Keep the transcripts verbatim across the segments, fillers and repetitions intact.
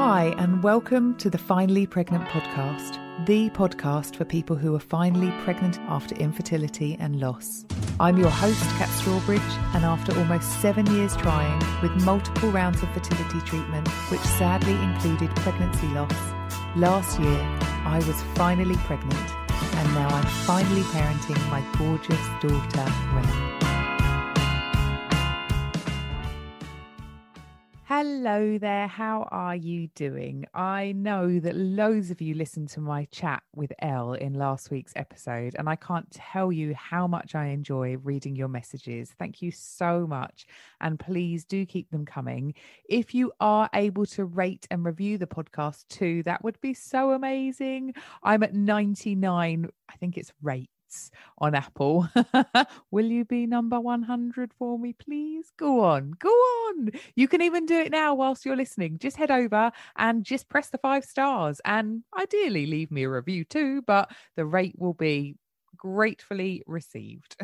Hi, and welcome to the Finally Pregnant podcast, the podcast for people who are finally pregnant after infertility and loss. I'm your host, Kat Strawbridge, and after almost seven years trying, with multiple rounds of fertility treatment, which sadly included pregnancy loss, last year I was finally pregnant, and now I'm finally parenting my gorgeous daughter, Ren. Hello there, how are you doing? I know that loads of you listened to my chat with Elle in last week's episode, and I can't tell you how much I enjoy reading your messages. Thank you so much, and please do keep them coming. If you are able to rate and review the podcast too, that would be so amazing. I'm at ninety-nine, I think it's rates on Apple. Will you be number one hundred for me, please? Go on, go on. You can even do it now whilst you're listening. Just head over and just press the five stars, and ideally leave me a review too, but the rate will be gratefully received.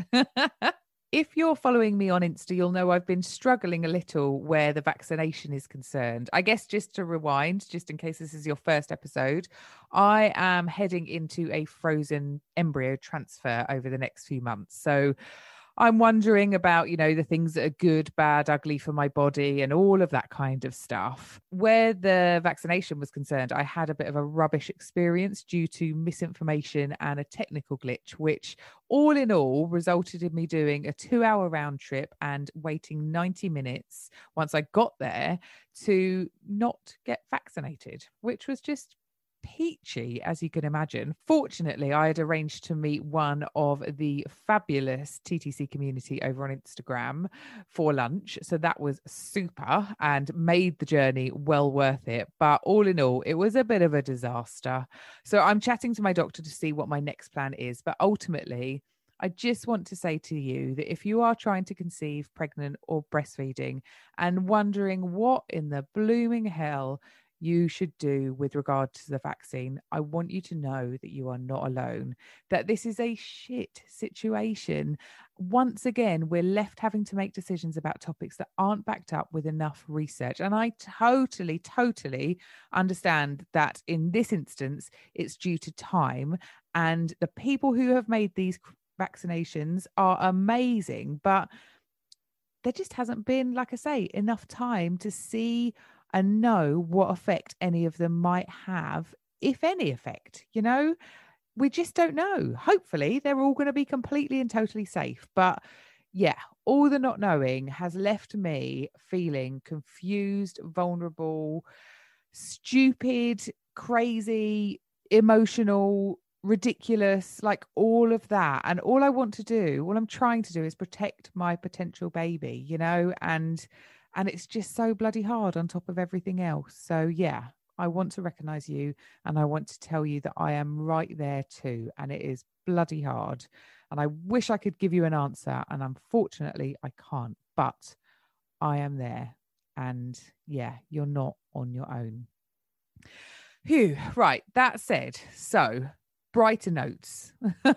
If you're following me on Insta, you'll know I've been struggling a little where the vaccination is concerned. I guess just to rewind, just in case this is your first episode, I am heading into a frozen embryo transfer over the next few months. So I'm wondering about, you know, the things that are good, bad, ugly for my body and all of that kind of stuff. Where the vaccination was concerned, I had a bit of a rubbish experience due to misinformation and a technical glitch, which all in all resulted in me doing a two hour round trip and waiting ninety minutes once I got there to not get vaccinated, which was just peachy, as you can imagine. Fortunately, I had arranged to meet one of the fabulous T T C community over on Instagram for lunch, so that was super and made the journey well worth it. But all in all, it was a bit of a disaster. So I'm chatting to my doctor to see what my next plan is, but ultimately I just want to say to you that if you are trying to conceive, pregnant or breastfeeding and wondering what in the blooming hell you should do with regard to the vaccine, I want you to know that you are not alone, that this is a shit situation. Once again, we're left having to make decisions about topics that aren't backed up with enough research. And I totally, totally understand that in this instance, it's due to time. And the people who have made these vaccinations are amazing, but there just hasn't been, like I say, enough time to see and know what effect any of them might have, if any effect. You know, we just don't know. Hopefully they're all going to be completely and totally safe. But yeah, all the not knowing has left me feeling confused, vulnerable, stupid, crazy, emotional, ridiculous, like all of that. And all I want to do, all I'm trying to do is protect my potential baby, you know, and And it's just so bloody hard on top of everything else. So yeah, I want to recognize you, and I want to tell you that I am right there too. And it is bloody hard. And I wish I could give you an answer. And unfortunately, I can't. But I am there. And yeah, you're not on your own. Phew. Right. That said, so brighter notes.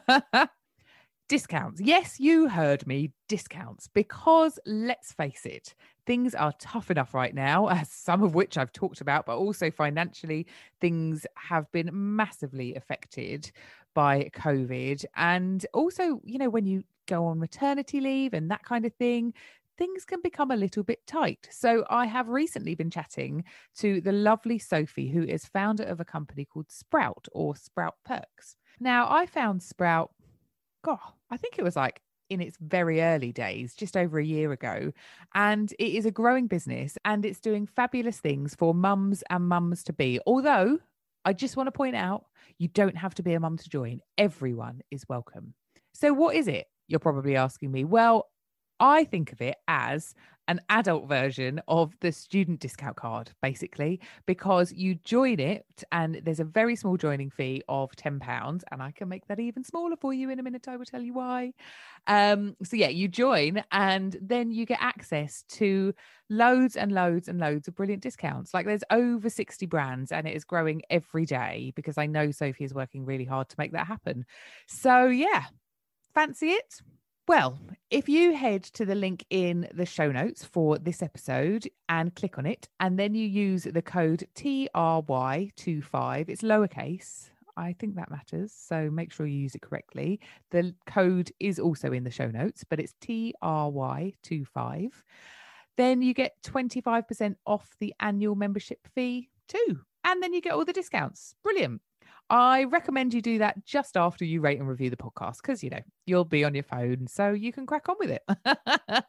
Discounts. Yes, you heard me. Discounts. Because let's face it, things are tough enough right now, as some of which I've talked about, but also financially, things have been massively affected by COVID. And also, you know, when you go on maternity leave and that kind of thing, things can become a little bit tight. So I have recently been chatting to the lovely Sophie, who is founder of a company called Sprout, or Sprout Perks. Now, I found Sprout, God, I think it was like in its very early days, just over a year ago. And it is a growing business, and it's doing fabulous things for mums and mums to be. Although I just want to point out, you don't have to be a mum to join. Everyone is welcome. So what is it? You're probably asking me. Well, I think of it as an adult version of the student discount card, basically, because you join it and there's a very small joining fee of ten pounds, and I can make that even smaller for you in a minute. I will tell you why. Um, so yeah, you join and then you get access to loads and loads and loads of brilliant discounts. Like there's over sixty brands, and it is growing every day because I know Sophie is working really hard to make that happen. So yeah, fancy it? Well, if you head to the link in the show notes for this episode and click on it, and then you use the code T R Y twenty-five, it's lowercase. I think that matters. So make sure you use it correctly. The code is also in the show notes, but it's T R Y twenty-five. Then you get twenty-five percent off the annual membership fee too. And then you get all the discounts. Brilliant. I recommend you do that just after you rate and review the podcast because, you know, you'll be on your phone, so you can crack on with it.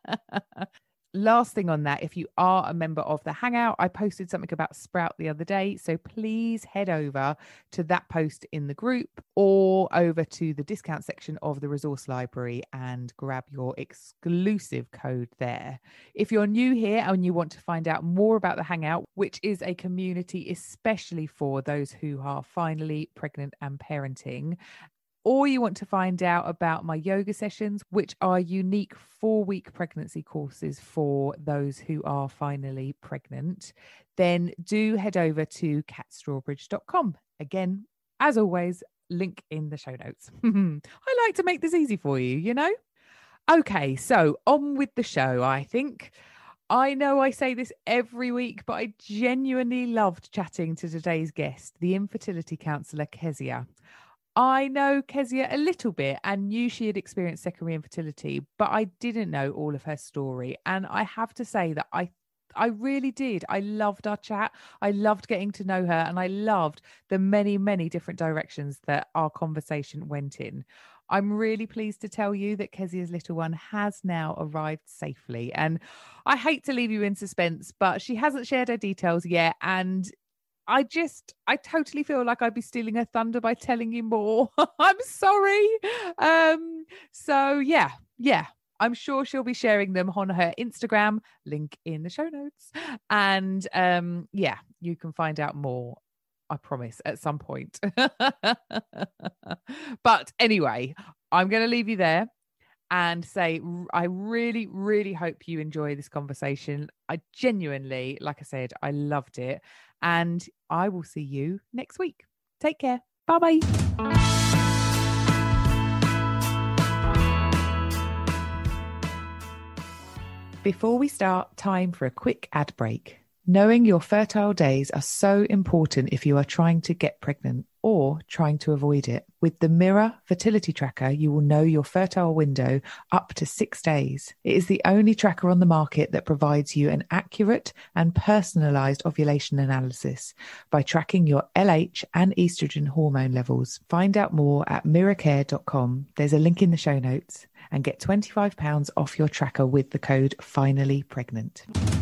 Last thing on that, if you are a member of the Hangout, I posted something about Sprout the other day. So please head over to that post in the group or over to the discount section of the resource library and grab your exclusive code there. If you're new here and you want to find out more about the Hangout, which is a community especially for those who are finally pregnant and parenting, or you want to find out about my yoga sessions, which are unique four-week pregnancy courses for those who are finally pregnant, then do head over to kat strawbridge dot com. Again, as always, link in the show notes. I like to make this easy for you, you know? Okay, so on with the show, I think. I know I say this every week, but I genuinely loved chatting to today's guest, the infertility counsellor Kezia. I know Kezia a little bit and knew she had experienced secondary infertility, but I didn't know all of her story. And I have to say that I I really did. I loved our chat. I loved getting to know her, and I loved the many, many different directions that our conversation went in. I'm really pleased to tell you that Kezia's little one has now arrived safely. And I hate to leave you in suspense, but she hasn't shared her details yet. And I just, I totally feel like I'd be stealing her thunder by telling you more. I'm sorry. Um, so yeah, yeah, I'm sure she'll be sharing them on her Instagram, link in the show notes. And um, yeah, you can find out more, I promise, at some point. But anyway, I'm going to leave you there and say I really, really hope you enjoy this conversation. I genuinely, like I said, I loved it. And I will see you next week. Take care. Bye-bye. Before we start, time for a quick ad break. Knowing your fertile days are so important if you are trying to get pregnant or trying to avoid it. With the Mirror Fertility Tracker, you will know your fertile window up to six days. It is the only tracker on the market that provides you an accurate and personalized ovulation analysis by tracking your L H and estrogen hormone levels. Find out more at mirror care dot com. There's a link in the show notes, and get twenty-five pounds off your tracker with the code FINALLYPREGNANT.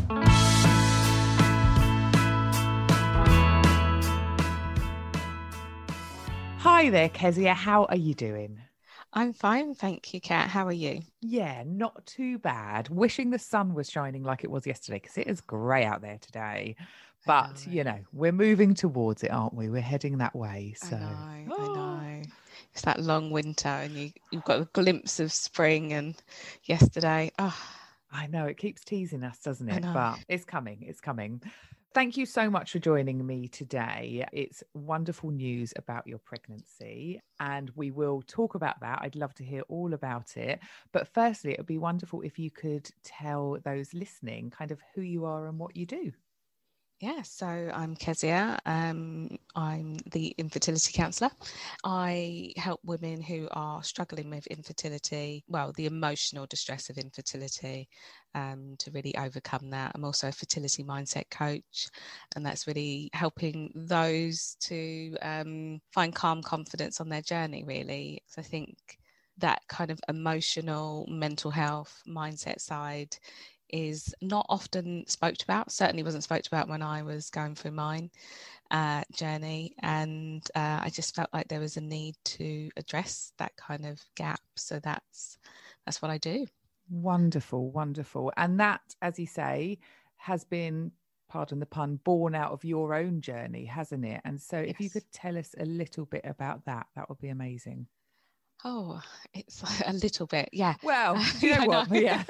Hi there, Kezia. How are you doing? I'm fine, thank you, Kat. How are you? Yeah, not too bad. Wishing the sun was shining like it was yesterday because it is grey out there today. But, know. you know, we're moving towards it, aren't we? We're heading that way. So. I know, oh. I know. It's that long winter and you, you've got a glimpse of spring and yesterday. Oh. I know, it keeps teasing us, doesn't it? But it's coming, it's coming. Thank you so much for joining me today. It's wonderful news about your pregnancy, and we will talk about that. I'd love to hear all about it. But firstly, it would be wonderful if you could tell those listening kind of who you are and what you do. Yeah, so I'm Kezia. Um, I'm the infertility counsellor. I help women who are struggling with infertility, well, the emotional distress of infertility, um, to really overcome that. I'm also a fertility mindset coach, and that's really helping those to um, find calm confidence on their journey, really. So I think that kind of emotional, mental health, mindset side is not often spoke about, certainly wasn't spoke about when I was going through mine uh, journey. And uh, I just felt like there was a need to address that kind of gap. So that's that's what I do. Wonderful, wonderful. And that, as you say, has been, pardon the pun, born out of your own journey, hasn't it? And so yes. If you could tell us a little bit about that, that would be amazing. Oh, it's a little bit, yeah. Well, you know what? Yeah.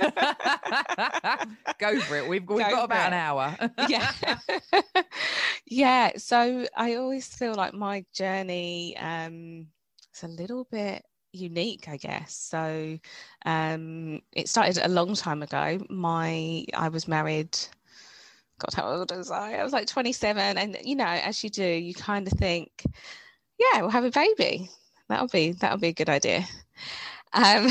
Go for it. We've, we've got about it. an hour. Yeah. Yeah. So I always feel like my journey um, is a little bit unique, I guess. So um, it started a long time ago. My I was married. God, how old was I? I was like twenty-seven, and you know, as you do, you kind of think, yeah, we'll have a baby. That'll be that'll be a good idea. Um,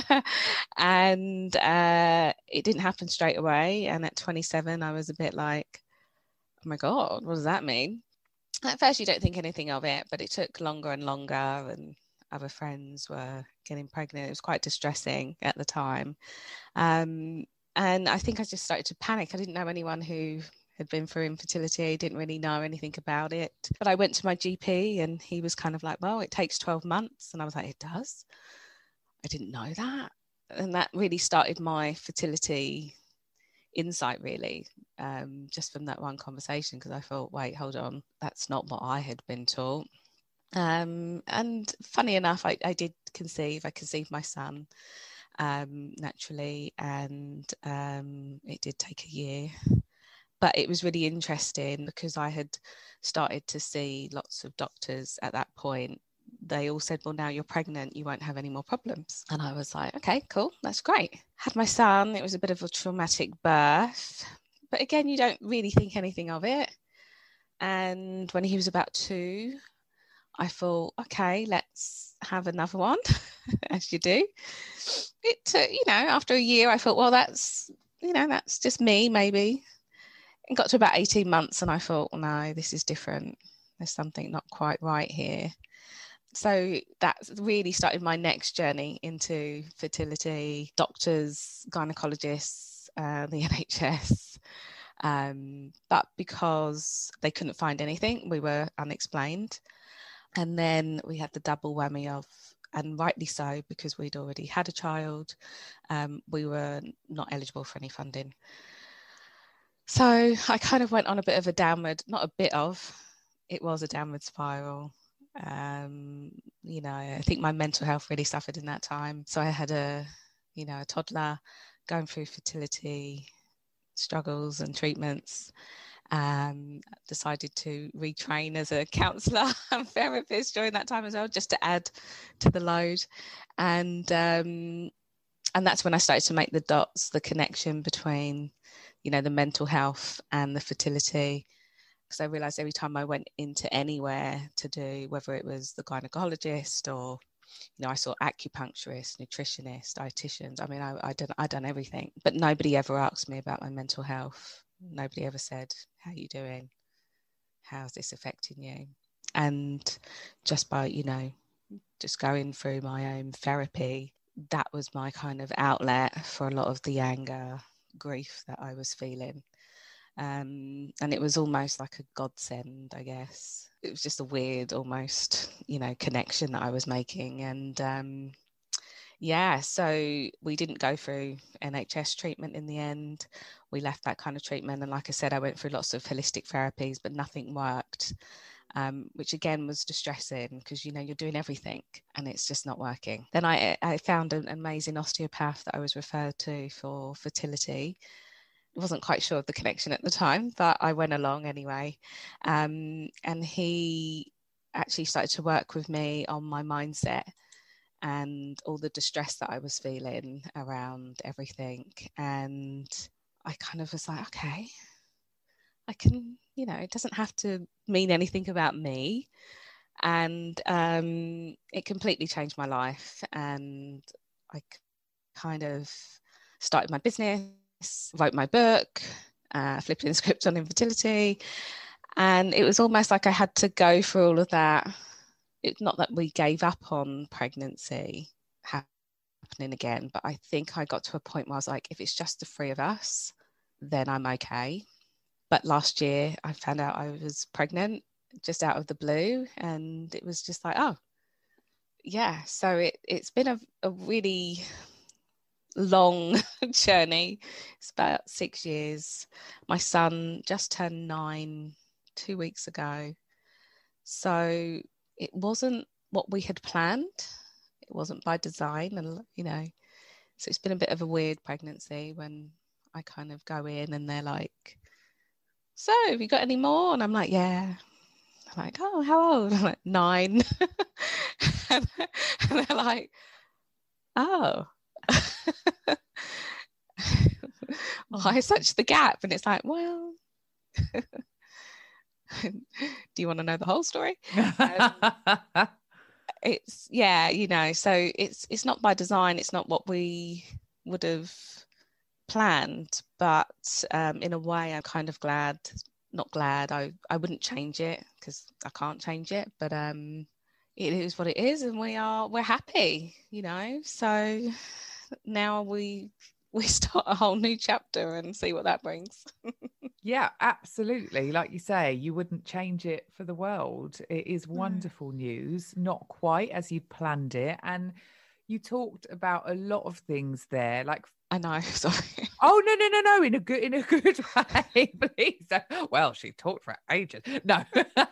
and uh, it didn't happen straight away. And at twenty-seven, I was a bit like, oh my God, what does that mean? At first, you don't think anything of it, but it took longer and longer, and other friends were getting pregnant. It was quite distressing at the time. Um, and I think I just started to panic. I didn't know anyone who had been through infertility, didn't really know anything about it. But I went to my G P and he was kind of like, well, it takes twelve months. And I was like, it does? I didn't know that. And that really started my fertility insight, really, um, just from that one conversation, because I thought, wait, hold on, that's not what I had been taught. Um, and funny enough, I, I did conceive. I conceived my son um, naturally, and um, it did take a year. But it was really interesting because I had started to see lots of doctors at that point. They all said, well, now you're pregnant, you won't have any more problems. And I was like, okay, cool, that's great. Had my son. It was a bit of a traumatic birth. But again, you don't really think anything of it. And when he was about two, I thought, okay, let's have another one, as you do. It took, you know, after a year, I thought, well, that's, you know, that's just me, maybe. It got to about eighteen months and I thought, well, no, this is different. There's something not quite right here. So that really started my next journey into fertility, doctors, gynecologists, uh, the N H S. Um, but because they couldn't find anything, we were unexplained. And then we had the double whammy of, and rightly so, because we'd already had a child, um, we were not eligible for any funding. So I kind of went on a bit of a downward, not a bit of, it was a downward spiral. Um, you know, I think my mental health really suffered in that time. So I had a, you know, a toddler going through fertility struggles and treatments. Um, decided to retrain as a counsellor and therapist during that time as well, just to add to the load. And um, and that's when I started to make the dots, the connection between, you know, the mental health and the fertility. Because I realised every time I went into anywhere to do, whether it was the gynecologist or, you know, I saw acupuncturists, nutritionists, dietitians. I mean, I, I done I done everything, but nobody ever asked me about my mental health. Nobody ever said, how are you doing? How's this affecting you? And just by, you know, just going through my own therapy, that was my kind of outlet for a lot of the anger, grief that I was feeling. Um, and it was almost like a godsend, I guess. It was just a weird, almost, you know, connection that I was making. And um, yeah, so we didn't go through N H S treatment in the end. We left that kind of treatment. And like I said, I went through lots of holistic therapies, but nothing worked, um, which again was distressing because, you know, you're doing everything and it's just not working. Then I, I found an amazing osteopath that I was referred to for fertility. Wasn't quite sure of the connection at the time, but I went along anyway. Um, and he actually started to work with me on my mindset and all the distress that I was feeling around everything. And I kind of was like, okay, I can, you know, it doesn't have to mean anything about me. And um, it completely changed my life. And I kind of started my business, wrote my book, uh, flipping script on infertility. And it was almost like I had to go through all of that. It's not that we gave up on pregnancy happening again, but I think I got to a point where I was like, if it's just the three of us, then I'm okay. But last year I found out I was pregnant just out of the blue, and it was just like, oh, yeah. So it, it's been a, a really long journey. It's about six years. My son just turned nine two weeks ago. So it wasn't what we had planned. It wasn't by design. And, you know, so it's been a bit of a weird pregnancy when I kind of go in and they're like, so have you got any more? And I'm like, yeah. I'm like, oh, how old? I'm like, nine. and, and they're like, oh. Why such the gap? And it's like, well, do you want to know the whole story? Um, it's yeah, you know, so it's it's not by design. It's not what we would have planned, but um, in a way, I'm kind of glad. Not glad. I I wouldn't change it because I can't change it. But um, it is what it is, and we are we're happy, you know. So now we. we start a whole new chapter and see what that brings. Yeah, absolutely. Like you say, you wouldn't change it for the world. It is wonderful news, not quite as you planned it. And you talked about a lot of things there, like I know, sorry. Oh no, no, no, no, in a good in a good way, please. Well, she talked for ages. No.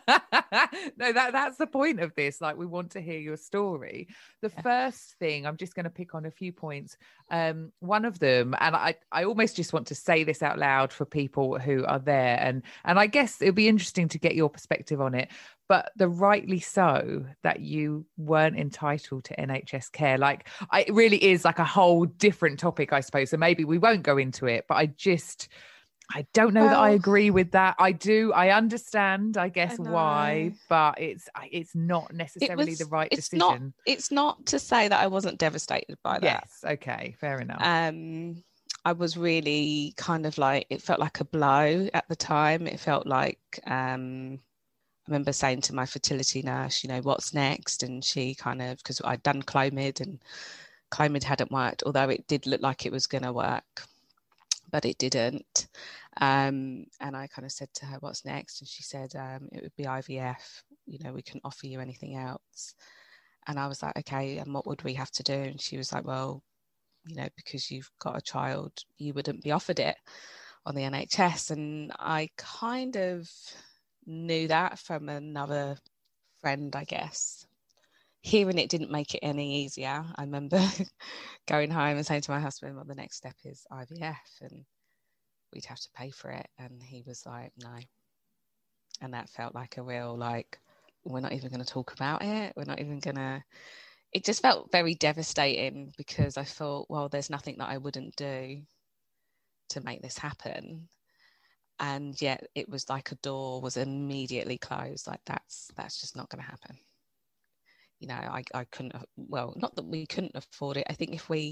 No, that that's the point of this. Like, we want to hear your story. The yeah. first thing, I'm just going to pick on a few points. Um, one of them, and I, I almost just want to say this out loud for people who are there, and and I guess it'll be interesting to get your perspective on it. But the rightly so that you weren't entitled to N H S care. Like, I, it really is like a whole different topic, I suppose. So maybe we won't go into it, but I just, I don't know well, that I agree with that. I do, I understand, I guess, I why, but it's it's not necessarily it was, the right it's decision. Not, it's not to say that I wasn't devastated by that. Yes, okay, fair enough. Um, I was really kind of like, it felt like a blow at the time. It felt like, um, I remember saying to my fertility nurse, you know, what's next? And she kind of, because I'd done Clomid and Clomid hadn't worked, although it did look like it was going to work, but it didn't. Um, and I kind of said to her, what's next? And she said, um, it would be I V F. You know, we couldn't offer you anything else. And I was like, okay, and what would we have to do? And she was like, well, you know, because you've got a child, you wouldn't be offered it on the N H S. And I kind of knew that from another friend, I guess. Hearing it didn't make it any easier. I remember going home and saying to my husband, well, the next step is I V F and we'd have to pay for it. And he was like, no. And that felt like a real, like, we're not even going to talk about it. We're not even going to, it just felt very devastating because I thought, well, there's nothing that I wouldn't do to make this happen. And yet it was like a door was immediately closed. Like, that's that's just not going to happen. You know, I, I couldn't, well, not that we couldn't afford it. I think if we,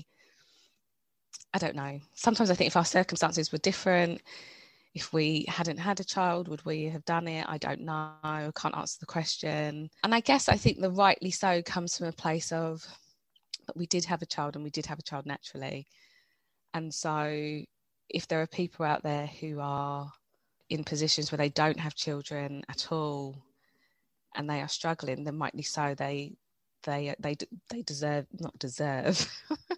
I don't know. Sometimes I think if our circumstances were different, if we hadn't had a child, would we have done it? I don't know. I can't answer the question. And I guess I think the rightly so comes from a place of, but we did have a child and we did have a child naturally. And so if there are people out there who are in positions where they don't have children at all and they are struggling, then rightly so they they they they deserve, not deserve,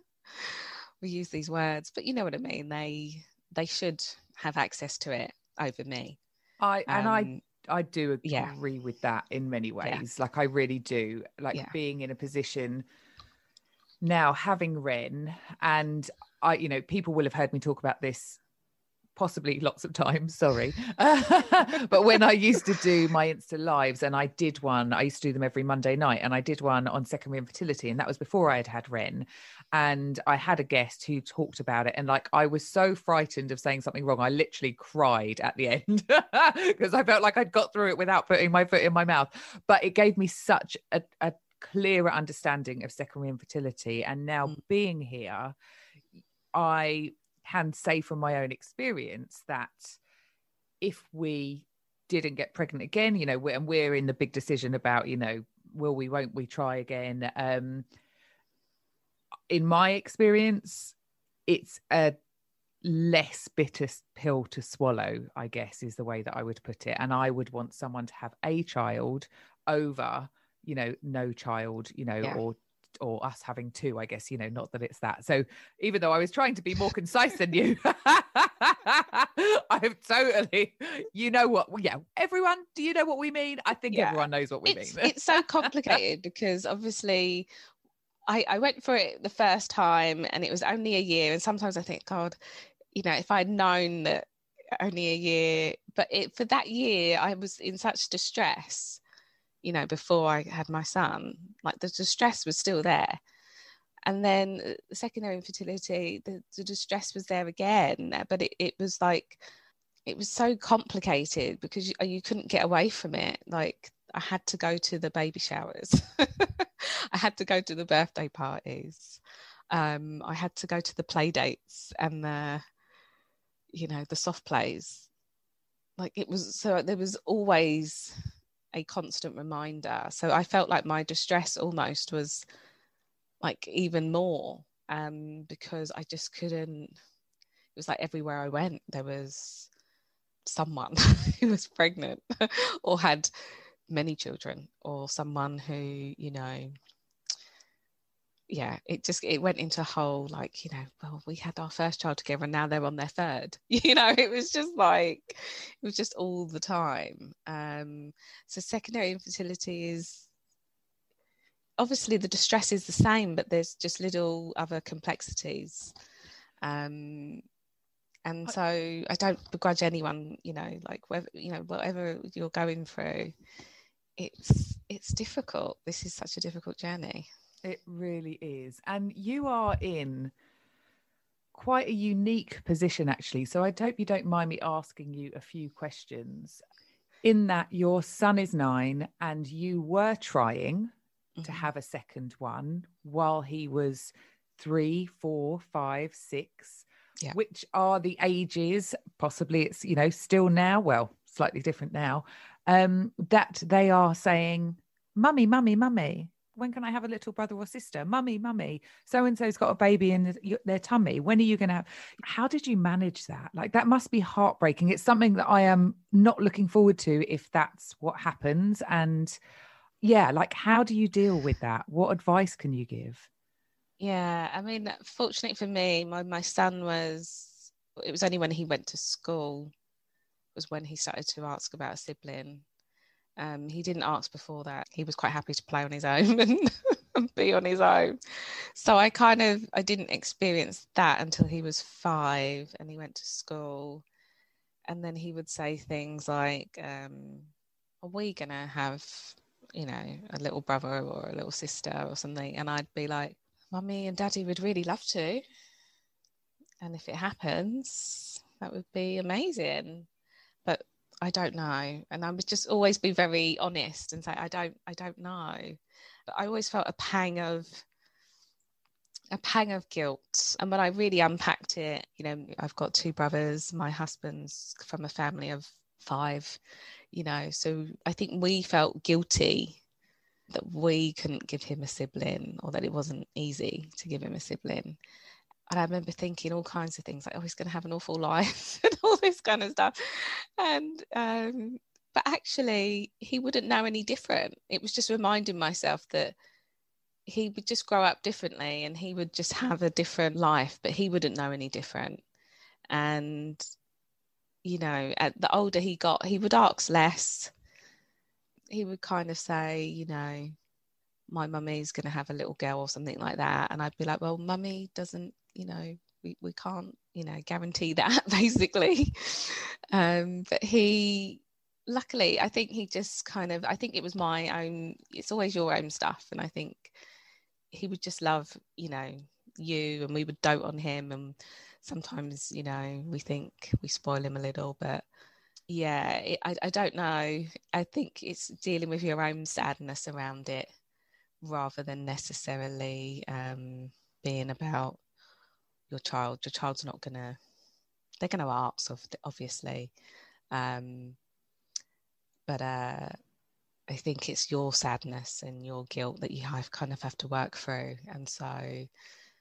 we use these words, but you know what I mean, they they should have access to it over me. I and um, I I do agree yeah. with that in many ways. Yeah. Like, I really do. Like, yeah. being in a position now, having Ren, and I, you know, people will have heard me talk about this possibly lots of times, sorry. But when I used to do my Insta lives, and I did one, I used to do them every Monday night, and I did one on secondary infertility, and that was before I had had Ren. And I had a guest who talked about it, and like, I was so frightened of saying something wrong, I literally cried at the end because I felt like I'd got through it without putting my foot in my mouth. But it gave me such a, a clearer understanding of secondary infertility. And now mm. being here, I can say from my own experience that if we didn't get pregnant again, you know, we're, and we're in the big decision about, you know, will we, won't we try again? Um, in my experience, it's a less bitter pill to swallow, I guess, is the way that I would put it. And I would want someone to have a child over, you know, no child, you know, yeah. or or us having two, I guess, you know, not that it's that. So even though I was trying to be more concise than you, I've totally, you know what, yeah, everyone, do you know what we mean? I think yeah. everyone knows what we it's, mean. It's so complicated because obviously I, I went for it the first time and it was only a year. And sometimes I think, God, you know, if I'd known that only a year, but it, for that year, I was in such distress you know, before I had my son. Like the distress was still there. And then the secondary infertility, the, the distress was there again, but it, it was like, it was so complicated because you, you couldn't get away from it. Like I had to go to the baby showers. I had to go to the birthday parties. Um, I had to go to the play dates and the, you know, the soft plays. Like it was, so there was always a constant reminder. So I felt like my distress almost was like even more, um, because I just couldn't, it was like everywhere I went, there was someone who was pregnant or had many children, or someone who, you know, yeah, it just, it went into a whole, like, you know, well, we had our first child together and now they're on their third, you know, it was just like, it was just all the time. Um, so secondary infertility is, obviously the distress is the same, but there's just little other complexities. Um, and so I don't begrudge anyone, you know, like, whether, you know, whatever you're going through, it's, it's difficult. This is such a difficult journey. It really is. And you are in quite a unique position, actually. So I hope you don't mind me asking you a few questions. In that your son is nine and you were trying mm-hmm. to have a second one while he was three, four, five, six, yeah. which are the ages, possibly it's, you know, still now, well, slightly different now, um, that they are saying, mummy, mummy, mummy. When can I have a little brother or sister? Mummy, mummy, so-and-so's got a baby in their tummy. When are you going to have? How did you manage that? Like, that must be heartbreaking. It's something that I am not looking forward to if that's what happens. And yeah, like, how do you deal with that? What advice can you give? Yeah, I mean, fortunately for me, my, my son was, it was only when he went to school was when he started to ask about a sibling. Um, he didn't ask before that. He was quite happy to play on his own and, and be on his own. So I kind of, I didn't experience that until he was five and he went to school. And then he would say things like, um, are we going to have, you know, a little brother or a little sister or something? And I'd be like, Mummy and Daddy would really love to. And if it happens, that would be amazing. But I don't know. And I would just always be very honest and say, I don't, I don't know. But I always felt a pang of, a pang of guilt. And when I really unpacked it, you know, I've got two brothers, my husband's from a family of five, you know, so I think we felt guilty that we couldn't give him a sibling, or that it wasn't easy to give him a sibling. And I remember thinking all kinds of things like, oh, he's going to have an awful life and all this kind of stuff. And, um, but actually he wouldn't know any different. It was just reminding myself that he would just grow up differently and he would just have a different life, but he wouldn't know any different. And, you know, at the older he got, he would ask less. He would kind of say, you know, my mummy's going to have a little girl or something like that. And I'd be like, well, mummy doesn't, you know, we, we can't, you know, guarantee that basically. Um, but he, luckily, I think he just kind of, I think it was my own, it's always your own stuff. And I think he would just love, you know, you, and we would dote on him. And sometimes, you know, we think we spoil him a little, but yeah, it, I, I don't know. I think it's dealing with your own sadness around it rather than necessarily um, being about your child. Your child's not gonna, they're gonna ask, obviously, um, but uh, I think it's your sadness and your guilt that you have kind of have to work through. And so I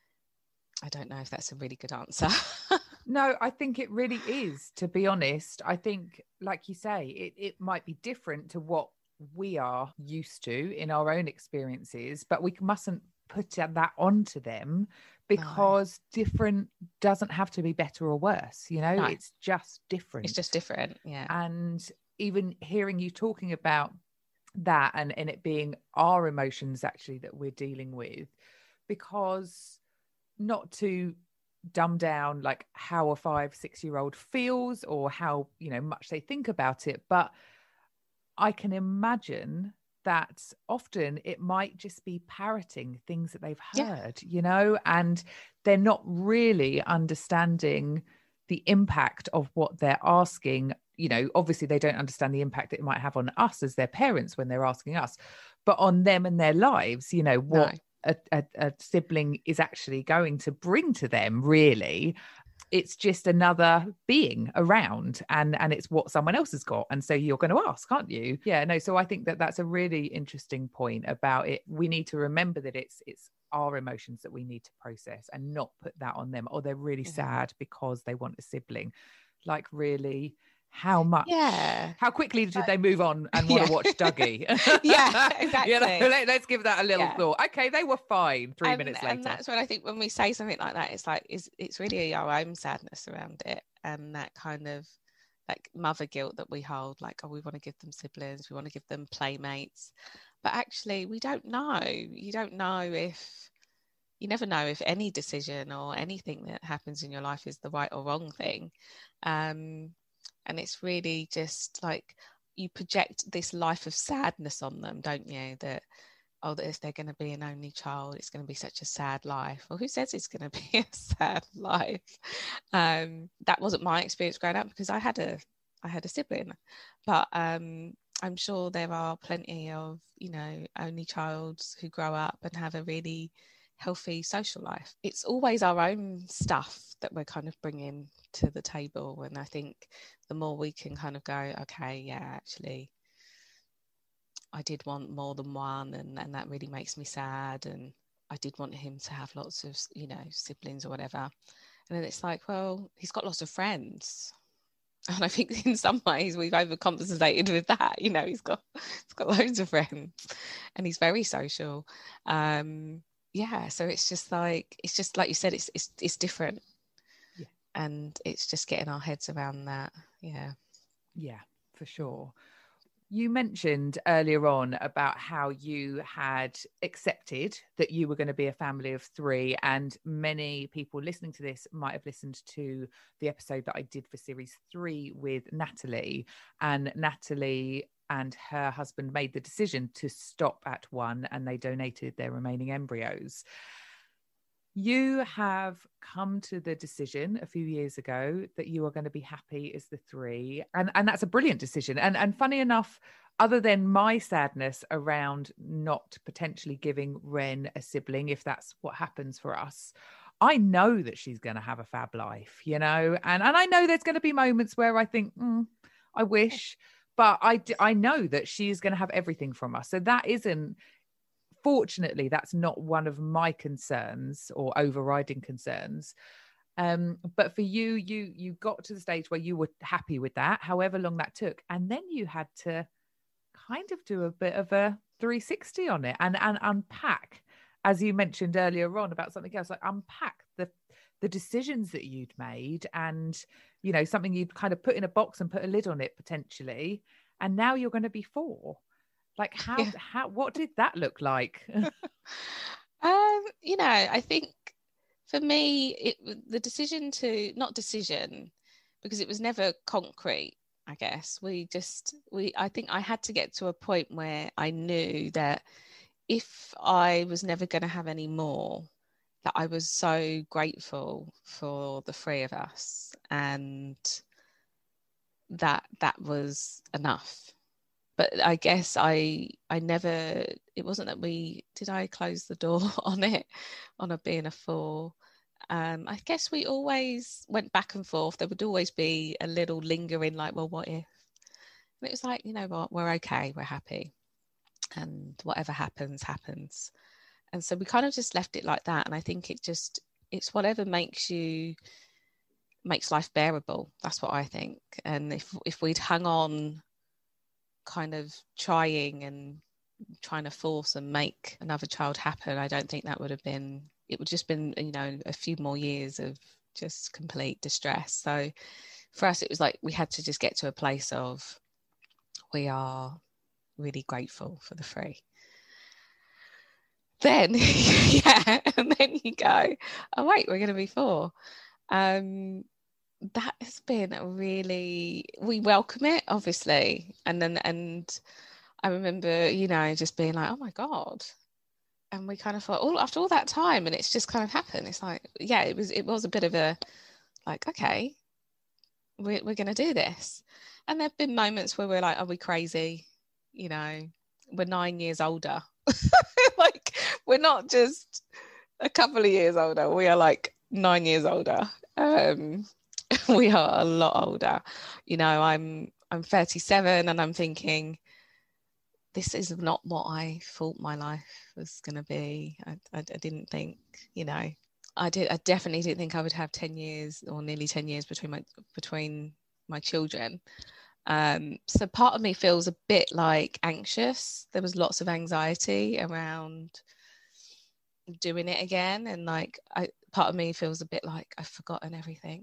don't know if that's a really good answer. No, I think it really is, to be honest. I think, like you say, it, it might be different to what we are used to in our own experiences, but we mustn't put that onto them, because no. different doesn't have to be better or worse, you know. No. It's just different. It's just different, yeah. And even hearing you talking about that and, and it being our emotions actually that we're dealing with, because not to dumb down like how a five, six year old feels or how, you know, much they think about it, but I can imagine that often it might just be parroting things that they've Yeah. heard, you know, and they're not really understanding the impact of what they're asking. You know, obviously they don't understand the impact it might have on us as their parents when they're asking us, but on them and their lives, you know, what No. a, a, a sibling is actually going to bring to them, really. It's just another being around, and and it's what someone else has got, and so you're going to ask, aren't you? Yeah, no, so I think that that's a really interesting point about it. We need to remember that it's it's our emotions that we need to process and not put that on them. Or they're really Yeah. sad because they want a sibling. Like, really, how much Yeah. how quickly did they move on and want Yeah. to watch Dougie? Yeah, exactly. You know, let, let's give that a little Yeah. thought. Okay, they were fine three and, minutes later. And that's what I think when we say something like that, it's like is it's really our own sadness around it, and that kind of like mother guilt that we hold, like, oh, we want to give them siblings, we want to give them playmates, but actually we don't know. You don't know if you never know if any decision or anything that happens in your life is the right or wrong thing. Um, and it's really just like you project this life of sadness on them, don't you? That, oh, that if they're going to be an only child, it's going to be such a sad life. Well, who says it's going to be a sad life? Um, that wasn't my experience growing up, because I had a I had a sibling, but um, I'm sure there are plenty of, you know, only childs who grow up and have a really healthy social life. It's always our own stuff that we're kind of bringing to the table, and I think the more we can kind of go, okay, yeah, actually I did want more than one, and, and that really makes me sad, and I did want him to have lots of, you know, siblings or whatever. And then it's like, well, he's got lots of friends, and I think in some ways we've overcompensated with that. You know, he's got he's got loads of friends, and he's very social. Um, yeah, so it's just like it's just like you said, it's it's it's different, yeah. And it's just getting our heads around that. Yeah, yeah, for sure. You mentioned earlier on about how you had accepted that you were going to be a family of three, and many people listening to this might have listened to the episode that I did for series three with Natalie, and Natalie and her husband made the decision to stop at one, and they donated their remaining embryos. You have come to the decision a few years ago that you are going to be happy as the three. And, and that's a brilliant decision. And, and funny enough, other than my sadness around not potentially giving Ren a sibling, if that's what happens for us, I know that she's going to have a fab life, you know, and, and I know there's going to be moments where I think, mm, I wish, but I, I know that she's going to have everything from us. So that isn't, fortunately, that's not one of my concerns or overriding concerns. Um, but for you, you you got to the stage where you were happy with that, however long that took, and then you had to kind of do a bit of a three sixty on it and and unpack, as you mentioned earlier on about something else, like unpack the the decisions that you'd made, and you know, something you'd kind of put in a box and put a lid on it potentially, and now you're going to be four. Like how, yeah. how, what did that look like? um, you know, I think for me, it, the decision to, not decision, because it was never concrete, I guess. We just, we, I think I had to get to a point where I knew that if I was never going to have any more, that I was so grateful for the three of us, and that that was enough. But I guess I I never, it wasn't that we, did I close the door on it, on a being a four? Um, I guess we always went back and forth. There would always be a little lingering like, well, what if? And it was like, you know what, we're okay, we're happy. And whatever happens, happens. And so we kind of just left it like that. And I think it just, it's whatever makes you, makes life bearable. That's what I think. And if if we'd hung on, kind of trying and trying to force and make another child happen, I don't think that would have been, it would just been, you know, a few more years of just complete distress. So for us, it was like we had to just get to a place of, we are really grateful for the three. Then yeah, and then you go, oh wait, we're going to be four. Um that has been a really, we welcome it obviously, and then and I remember, you know, just being like, oh my God. And we kind of thought, all after all that time, and it's just kind of happened. It's like, yeah, it was, it was a bit of a, like, okay, we're, we're going to do this. And there've been moments where we're like, are we crazy? You know, we're nine years older. Like, we're not just a couple of years older. We are like nine years older. Um, we are a lot older. You know, I'm, I'm thirty-seven and I'm thinking, this is not what I thought my life was going to be. I, I, I didn't think, you know, I did. I definitely didn't think I would have ten years or nearly ten years between my between my children. Um, so part of me feels a bit like anxious. There was lots of anxiety around doing it again, and like, I part of me feels a bit like I've forgotten everything.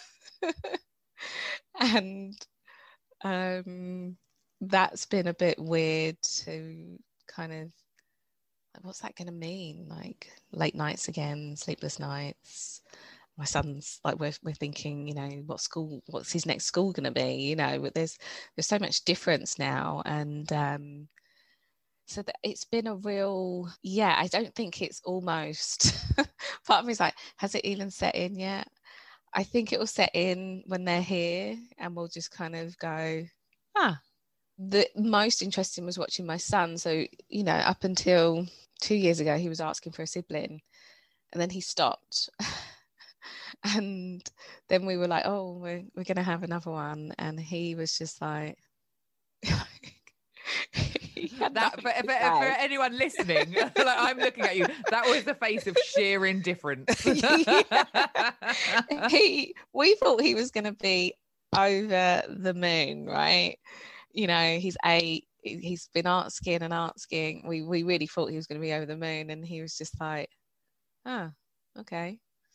And um, that's been a bit weird to kind of, what's that going to mean? Like late nights again, sleepless nights. My son's like, we're we're thinking, you know, what school, what's his next school going to be? You know, there's there's so much difference now, and um, so that it's been a real, yeah. I don't think it's almost. Part of me is like, has it even set in yet? I think it will set in when they're here, and we'll just kind of go, ah. The most interesting was watching my son. So, you know, up until two years ago, he was asking for a sibling, and then he stopped. And then we were like, oh, we're, we're going to have another one. And he was just like, that for, for, for anyone listening, like, I'm looking at you, that was the face of sheer indifference. he, we thought he was going to be over the moon, right? You know, he's eight, he's been art skiing and art skiing. We we really thought he was going to be over the moon, and he was just like, oh, okay.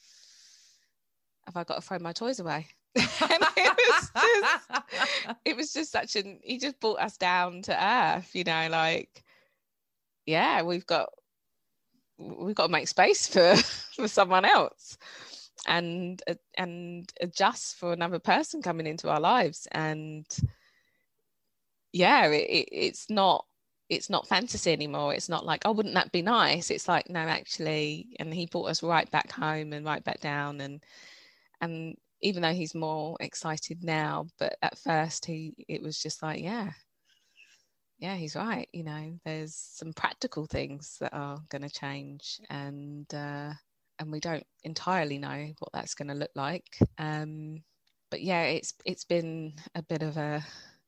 Have I got to throw my toys away? And it was just, it was just such an, he just brought us down to earth, you know, like, yeah, we've got, we've got to make space for, for someone else, and, and adjust for another person coming into our lives. And yeah, it, it, it's not, it's not fantasy anymore. It's not like, oh, wouldn't that be nice? It's like, no, actually. And he brought us right back home and right back down. And, and even though he's more excited now, but at first he, it was just like, yeah, yeah, he's right. You know, there's some practical things that are going to change, and, uh, and we don't entirely know what that's going to look like. Um, but yeah, it's, it's been a bit of a,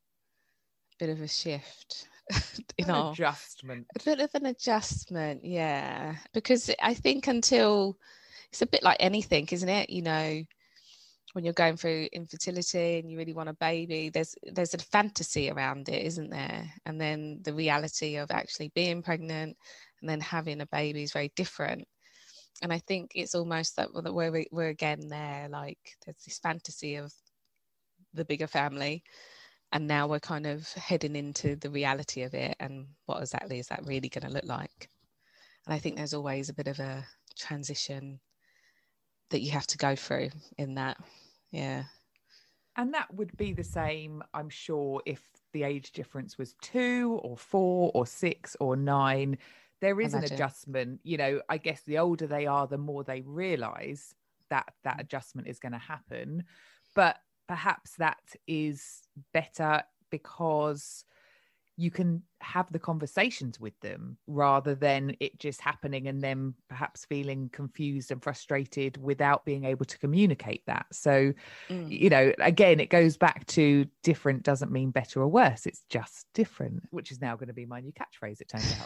bit of a shift. in an our adjustment a bit of an adjustment yeah, because I think until, it's a bit like anything, isn't it? You know, when you're going through infertility and you really want a baby, there's there's a fantasy around it, isn't there? And then the reality of actually being pregnant and then having a baby is very different. And I think it's almost that we're, we're again there, like there's this fantasy of the bigger family, and now we're kind of heading into the reality of it, and what exactly is that really going to look like? And I think there's always a bit of a transition that you have to go through in that. Yeah. And that would be the same, I'm sure, if the age difference was two or four or six or nine. There is Imagine. an adjustment. You know, I guess the older they are, the more they realise that that adjustment is going to happen. But perhaps that is better because you can have the conversations with them rather than it just happening and them perhaps feeling confused and frustrated without being able to communicate that. So, mm. you know, again, it goes back to different doesn't mean better or worse. It's just different, which is now going to be my new catchphrase, it turns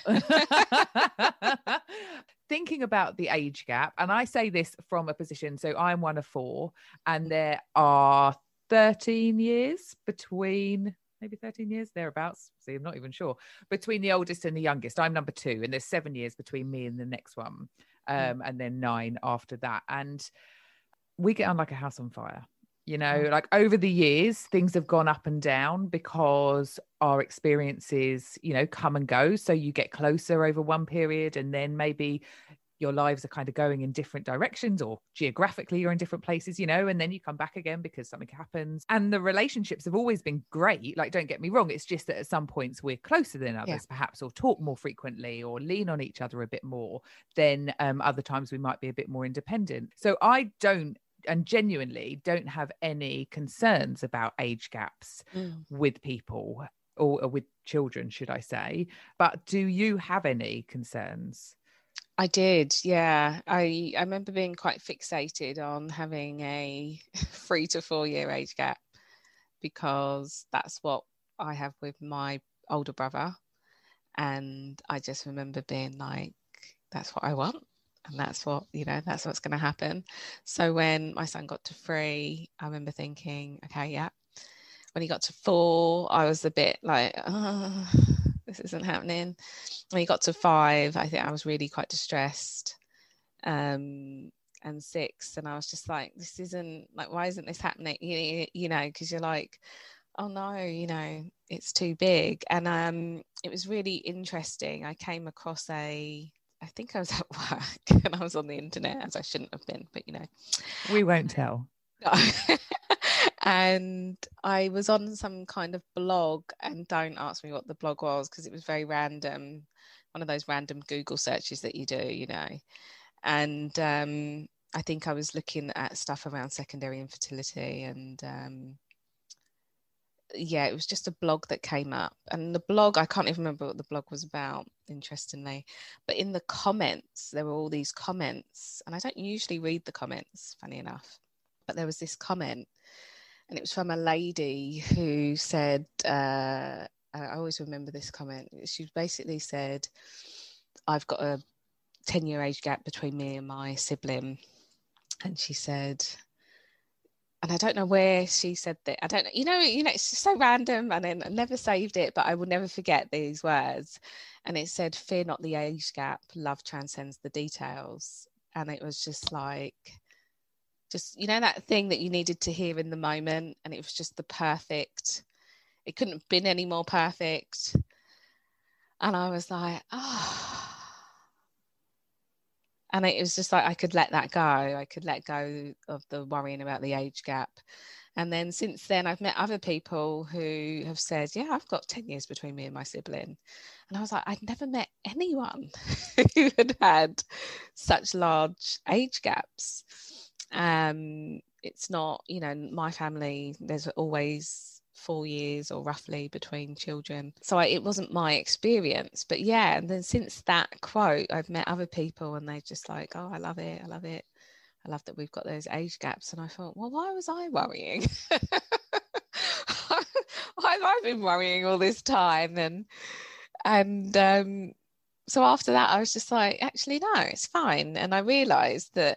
out. Thinking about the age gap, and I say this from a position, so I'm one of four, and there are thirteen years between, maybe thirteen years, thereabouts. See, I'm not even sure. Between the oldest and the youngest. I'm number two, and there's seven years between me and the next one. Um, mm. And then nine after that. And we get on like a house on fire. You know, like over the years, things have gone up and down because our experiences, you know, come and go. So you get closer over one period, and then maybe your lives are kind of going in different directions, or geographically you're in different places, you know, and then you come back again because something happens. And the relationships have always been great. Like, don't get me wrong. It's just that at some points we're closer than others, yeah. perhaps, or talk more frequently or lean on each other a bit more. Then um, other times we might be a bit more independent. So I don't, and genuinely don't have any concerns about age gaps mm. with people, or, or with children, should I say. But do you have any concerns? I did, yeah. I, I remember being quite fixated on having a three to four year age gap, because that's what I have with my older brother. And I just remember being like, that's what I want. And that's what, you know, that's what's going to happen. So when my son got to three, I remember thinking, okay, yeah. When he got to four, I was a bit like, oh, this isn't happening. When he got to five, I think I was really quite distressed. Um, and six, and I was just like, this isn't, like, why isn't this happening? You, you know, because you're like, oh no, you know, it's too big. And um, it was really interesting. I came across a, I think I was at work and I was on the internet, as I shouldn't have been, but you know. We won't tell. And I was on some kind of blog, and don't ask me what the blog was because it was very random, one of those random Google searches that you do, you know. And um, I think I was looking at stuff around secondary infertility, and um, yeah, it was just a blog that came up. And the blog, I can't even remember what the blog was about, interestingly, but in the comments there were all these comments, and I don't usually read the comments, funny enough, but there was this comment, and it was from a lady who said, uh, I always remember this comment. She basically said, I've got a ten year age gap between me and my sibling. And she said, and I don't know where she said that. I don't know, you know, you know, it's just so random. And then I never saved it, but I will never forget these words. And it said, fear not the age gap, love transcends the details. And it was just like, just, you know, that thing that you needed to hear in the moment. And it was just the perfect, it couldn't have been any more perfect. And I was like, oh. And it was just like, I could let that go. I could let go of the worrying about the age gap. And then since then, I've met other people who have said, yeah, I've got ten years between me and my sibling. And I was like, I'd never met anyone who had had such large age gaps. Um, it's not, you know, my family, there's always four years or roughly between children. So I, it wasn't my experience. But yeah, and then since that quote, I've met other people and they're just like, oh, I love it. I love it. I love that we've got those age gaps. And I thought, well, why was I worrying? Why have I been worrying all this time? And, and um, so after that, I was just like, actually, no, it's fine. And I realised that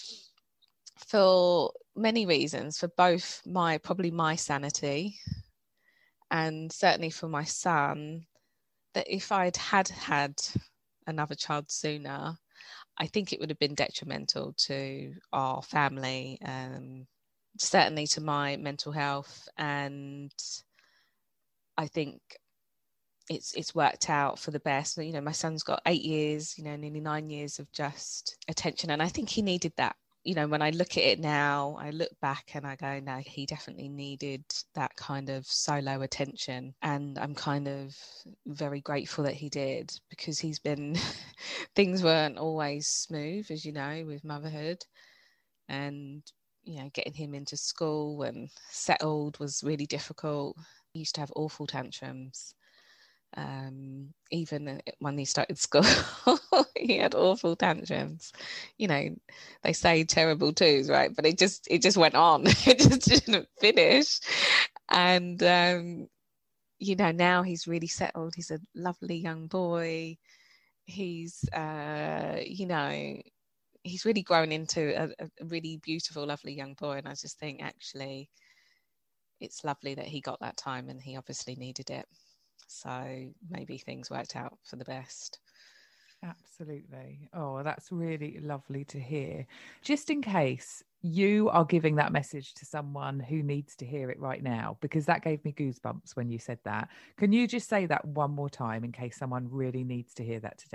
for many reasons, for both my, probably my sanity and certainly for my son, that if I'd had had another child sooner, I think it would have been detrimental to our family, um, certainly to my mental health. And I think it's it's worked out for the best. You know, my son's got eight years, you know, nearly nine years of just attention. And I think he needed that. You know, when I look at it now, I look back and I go, no, he definitely needed that kind of solo attention. And I'm kind of very grateful that he did, because he's been, things weren't always smooth, as you know, with motherhood. And, you know, getting him into school and settled was really difficult. He used to have awful tantrums. Um, even when he started school, he had awful tantrums. You know, they say terrible twos, right? But it just it just went on. It just didn't finish. And um, you know, now he's really settled. He's a lovely young boy. He's uh, you know, he's really grown into a, a really beautiful, lovely young boy. And I just think actually, it's lovely that he got that time, and he obviously needed it. So maybe things worked out for the best. Absolutely. Oh, that's really lovely to hear. Just in case you are giving that message to someone who needs to hear it right now, because that gave me goosebumps when you said that. Can you just say that one more time in case someone really needs to hear that today?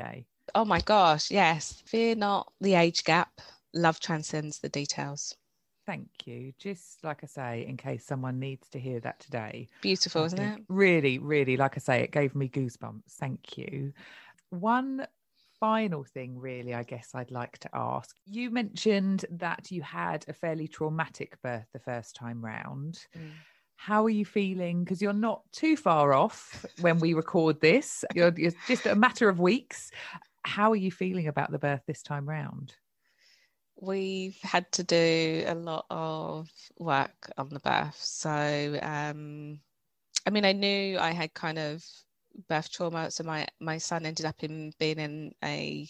Oh my gosh, yes. Fear not the age gap. Love transcends the details. Thank you. Just like I say, in case someone needs to hear that today. Beautiful, I isn't it? Really, really, like I say, it gave me goosebumps. Thank you. One final thing, really, I guess I'd like to ask. You mentioned that you had a fairly traumatic birth the first time round. Mm. How are you feeling? Because you're not too far off when we record this. You're, you're just a matter of weeks. How are you feeling about the birth this time round? We've had to do a lot of work on the birth. So, um, I mean, I knew I had kind of birth trauma. So my, my son ended up in being in a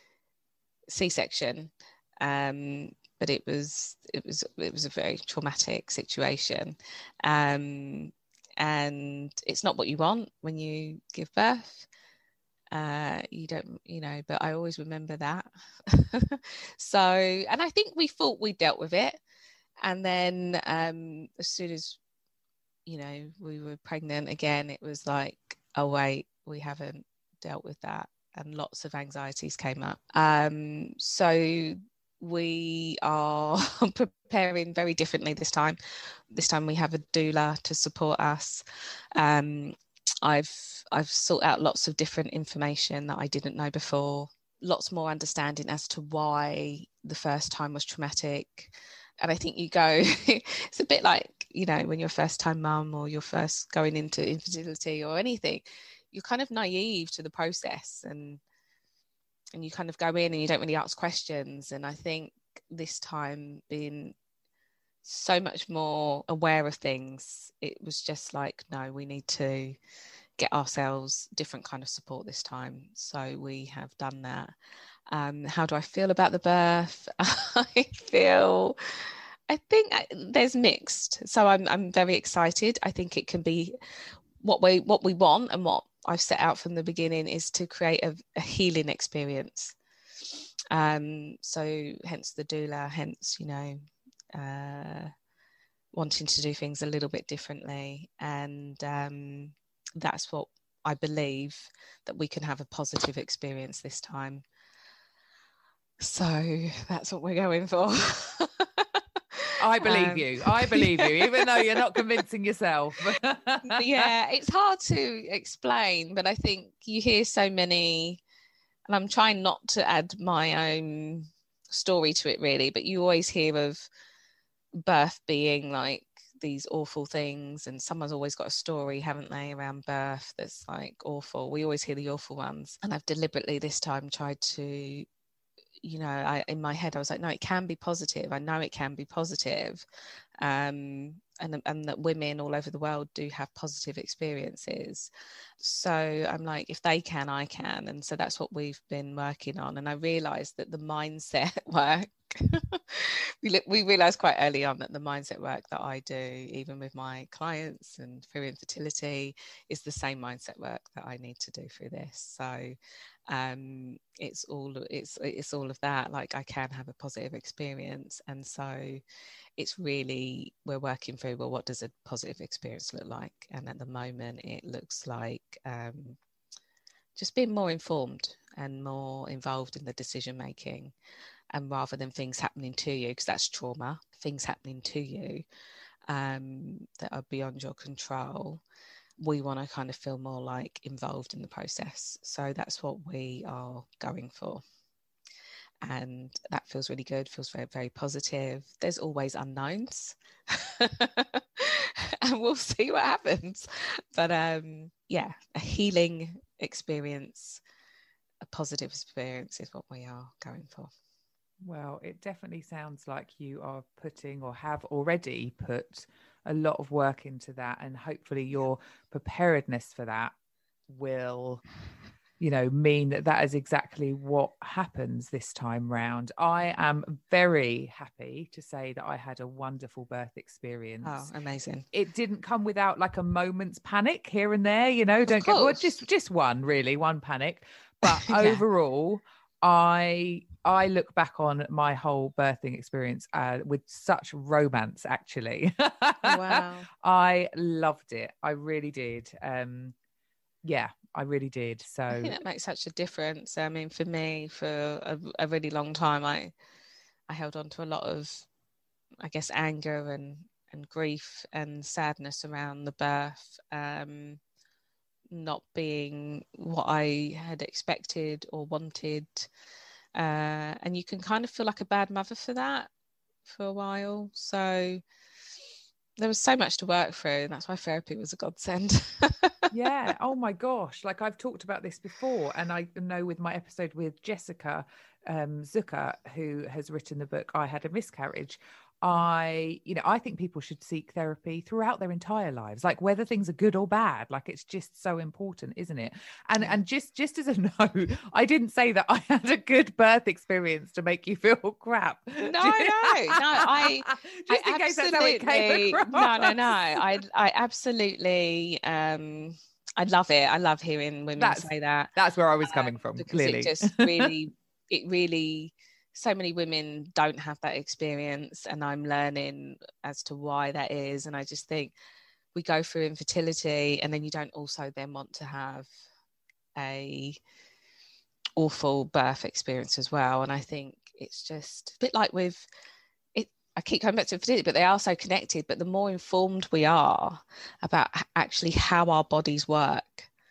C-section. Um, but it was it was it was a very traumatic situation, um, and it's not what you want when you give birth. Uh, you don't, you know, but I always remember that. So, and I think we thought we dealt with it, and then um, as soon as, you know, we were pregnant again, it was like, oh wait, we haven't dealt with that, and lots of anxieties came up. Um, so. We are preparing very differently this time. This time we have a doula to support us. Um, I've I've sought out lots of different information that I didn't know before. Lots more understanding as to why the first time was traumatic. And I think you go, it's a bit like, you know, when you're first time mum or you're first going into infertility or anything, you're kind of naive to the process, and and you kind of go in and you don't really ask questions. And I think this time, being so much more aware of things, it was just like, no, we need to get ourselves different kind of support this time. So we have done that. Um, how do I feel about the birth? I feel, I think there's mixed. So I'm I'm very excited. I think it can be what we what we want, and what I've set out from the beginning is to create a, a healing experience. Um, so hence the doula, hence, you know, uh, wanting to do things a little bit differently. And um, that's what I believe, that we can have a positive experience this time. So that's what we're going for. I believe um, you. I believe you, even though you're not convincing yourself. Yeah, it's hard to explain, but I think you hear so many, and I'm trying not to add my own story to it really, but you always hear of birth being like these awful things, and someone's always got a story, haven't they, around birth that's like awful. We always hear the awful ones. And I've deliberately this time tried to, you know, I in my head I was like, no, it can be positive. I know it can be positive. Um, and, and that women all over the world do have positive experiences. So I'm like, if they can, I can. And so that's what we've been working on. And I realized that the mindset work, we, we realized quite early on that the mindset work that I do, even with my clients and through infertility, is the same mindset work that I need to do through this. So um, it's all it's it's all of that. Like, I can have a positive experience, and so it's really, we're working through, well, what does a positive experience look like? And at the moment, it looks like um, just being more informed and more involved in the decision making. And rather than things happening to you, because that's trauma, things happening to you um, that are beyond your control, we want to kind of feel more like involved in the process. So that's what we are going for. And that feels really good, feels very, very positive. There's always unknowns and we'll see what happens. But um, yeah, a healing experience, a positive experience is what we are going for. Well, it definitely sounds like you are putting, or have already put, a lot of work into that. And hopefully your preparedness for that will, you know, mean that that is exactly what happens this time round. I am very happy to say that I had a wonderful birth experience. Oh, amazing. It didn't come without like a moment's panic here and there, you know, don't get, well, just, just one really, one panic. But yeah. Overall, I I look back on my whole birthing experience uh, with such romance, actually. Wow. I loved it. I really did. Um, yeah, I really did. So I think that makes such a difference. I mean, for me, for a, a really long time, I I held on to a lot of, I guess, anger and and grief and sadness around the birth, um, not being what I had expected or wanted. Uh, and you can kind of feel like a bad mother for that for a while. So there was so much to work through, and that's why therapy was a godsend. Yeah. Oh my gosh. Like I've talked about this before, and I know with my episode with Jessica um, Zucker, who has written the book I Had a Miscarriage, I, you know, I think people should seek therapy throughout their entire lives, like whether things are good or bad. Like it's just so important, isn't it? And Yeah. and just just as a note, I didn't say that I had a good birth experience to make you feel crap. No, no, no. I just I in case that's how it came across. No, no, no. I I absolutely um I love it. I love hearing women that's, say that. That's where I was coming um, from. Because clearly, it just really, it really. So many women don't have that experience, and I'm learning as to why that is. And I just think we go through infertility, and then you don't also then want to have a awful birth experience as well. And I think it's just a bit like with it. I keep coming back to infertility, but they are so connected. But the more informed we are about actually how our bodies work,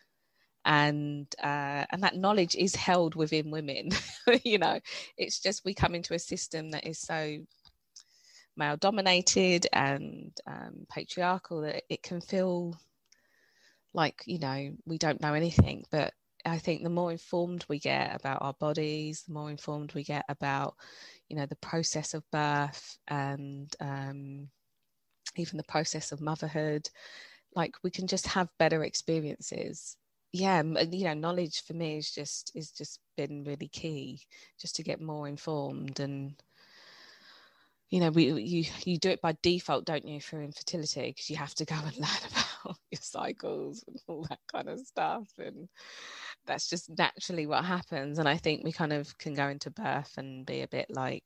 and uh, and that knowledge is held within women. You know, it's just we come into a system that is so male dominated and um, patriarchal that it can feel like, you know, we don't know anything. But I think the more informed we get about our bodies, the more informed we get about, you know, the process of birth and um, even the process of motherhood, like we can just have better experiences. Yeah, you know, knowledge for me is just is just been really key, just to get more informed. And you know, we you you do it by default, don't you, for infertility, because you have to go and learn about your cycles and all that kind of stuff, and that's just naturally what happens. And I think we kind of can go into birth and be a bit like,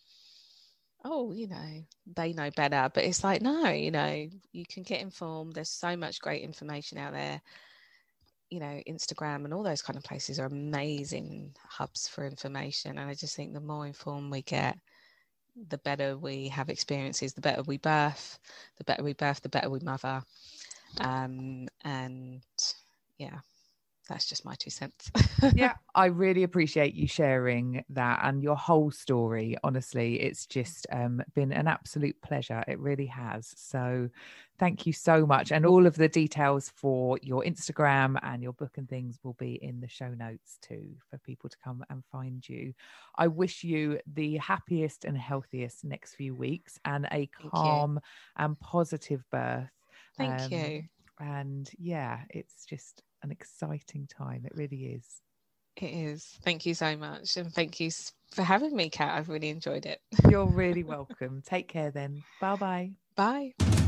oh, you know, they know better. But it's like, no, you know, you can get informed. There's so much great information out there. You know, Instagram and all those kind of places are amazing hubs for information. And I just think the more informed we get, the better we have experiences, the better we birth, the better we birth, the better we mother. Um, and yeah, that's just my two cents. Yeah, I really appreciate you sharing that and your whole story. Honestly, it's just um, been an absolute pleasure. It really has. So thank you so much. And all of the details for your Instagram and your book and things will be in the show notes too, for people to come and find you. I wish you the happiest and healthiest next few weeks and a calm and positive birth. Thank um, you. And yeah, it's just an exciting time. It really is. It is. Thank you so much. And thank you for having me, Kat. I've really enjoyed it. You're really welcome. Take care then. Bye-bye. Bye.